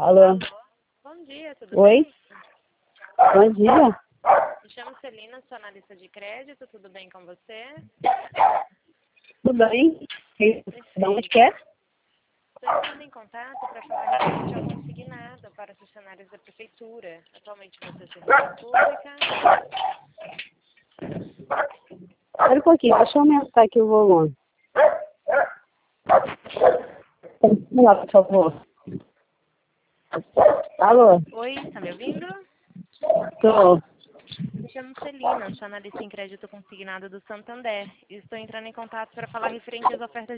Alô? Bom dia, tudo Oi? bem? Bom dia. Me chamo Celina, sou analista de crédito, tudo bem com você? Tudo bem? De onde que é? Estou entrando em contato para falar referente ao consignado para funcionários da prefeitura. Atualmente você é servidora pública. Espera um pouquinho, deixa eu aumentar aqui o volume. Vamos lá, por favor. Alô? Oi, está me ouvindo? Tô. Me chamo Celina, sou analista em crédito consignado do Santander. E estou entrando em contato para falar referente às ofertas